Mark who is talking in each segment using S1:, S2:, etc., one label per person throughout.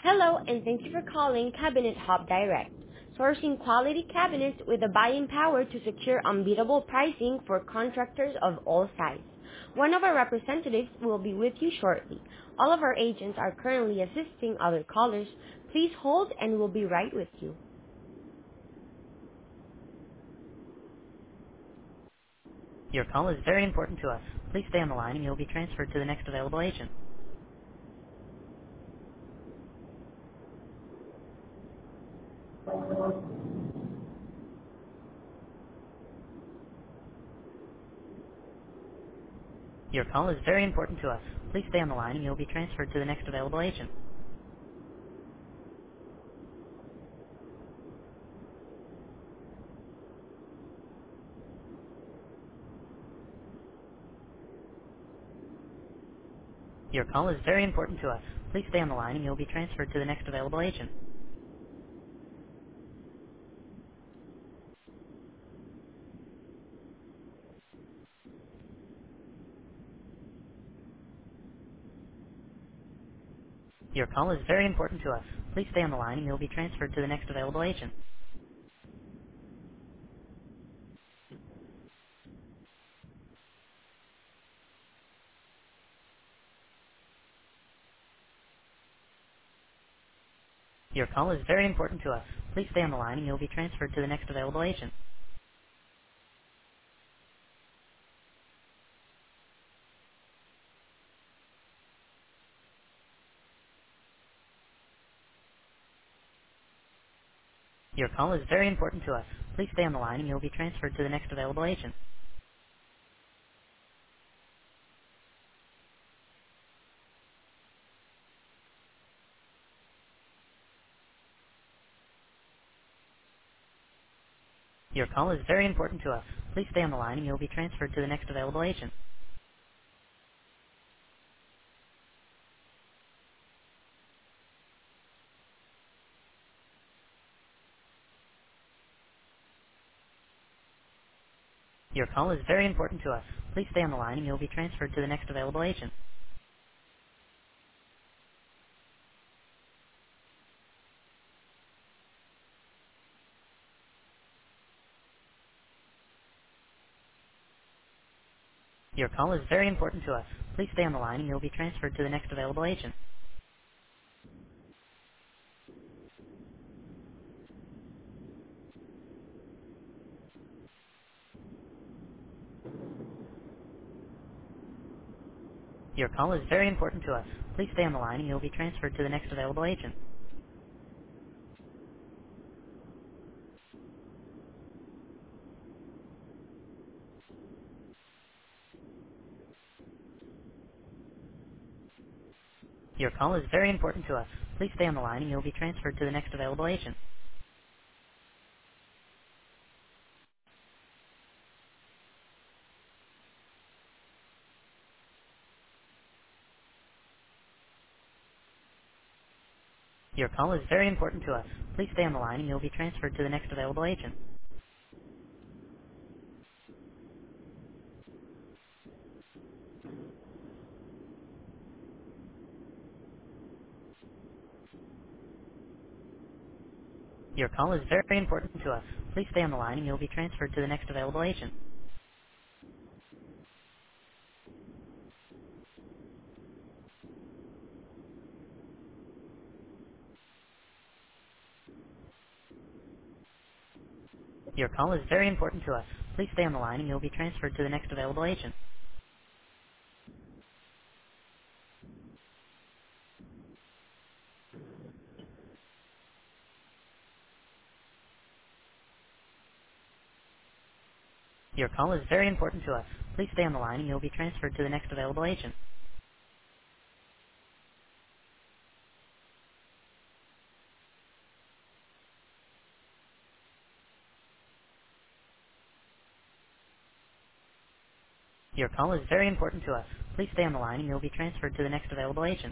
S1: Hello, and thank you for calling Cabinet Hub Direct, sourcing quality cabinets with the buying power to secure unbeatable pricing for contractors of all sizes. One of our representatives will be with you shortly. All of our agents are currently assisting other callers. Please hold and we'll be right with you. Your call is very important to us. Please stay on the line and you'll be transferred to the next available agent. Your call is very important to us. Please stay on the line and you'll be transferred to the next available agent. Your call is very important to us. Please stay on the line and you'll be transferred to the next available agent. Your call is very important to us. Please stay on the line and you'll be transferred to the next available agent. Your call is very important to us. Please stay on the line and you'll be transferred to the next available agent. Your call is very important to us. Please stay on the line and you'll be transferred to the next available agent. Your call is very important to us. Please stay on the line and you'll be transferred to the next available agent. Your call is very important to us. Please stay on the line and you'll be transferred to the next available agent. Your call is very important to us. Please stay on the line and you'll be transferred to the next available agent. Your call is very important to us. Please stay on the line and you'll be transferred to the next available agent. Your call is very important to us. Please stay on the line and you'll be transferred to the next available agent. Your call is very important to us. Please stay on the line and you'll be transferred to the next available agent. Your call is very important to us. Please stay on the line and you'll be transferred to the next available agent. Your call is very important to us. Please stay on the line and you'll be transferred to the next available agent. Your call is very important to us. Please stay on the line and you'll be transferred to the next available agent. Your call is very important to us. Please stay on the line and you'll be transferred to the next available agent.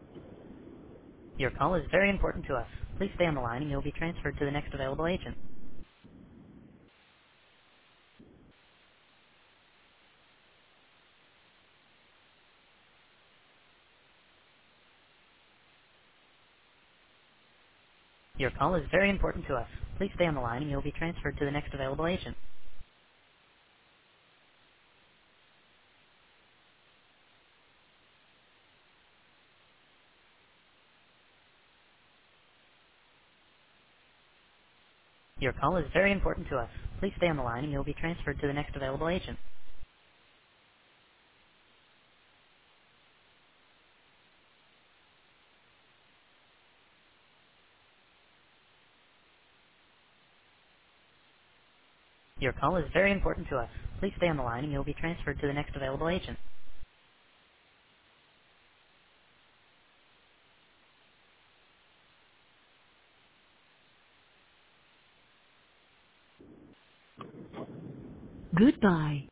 S1: Your call is very important to us. Please stay on the line and you'll be transferred to the next available agent.
S2: Your call is very important to us. Please stay on the line and you'll be transferred to the next available agent. Your call is very important to us. Please stay on the line and you'll be transferred to the next available agent. Your call is very important to us. Please stay on the line and you'll be transferred to the next available agent. Goodbye.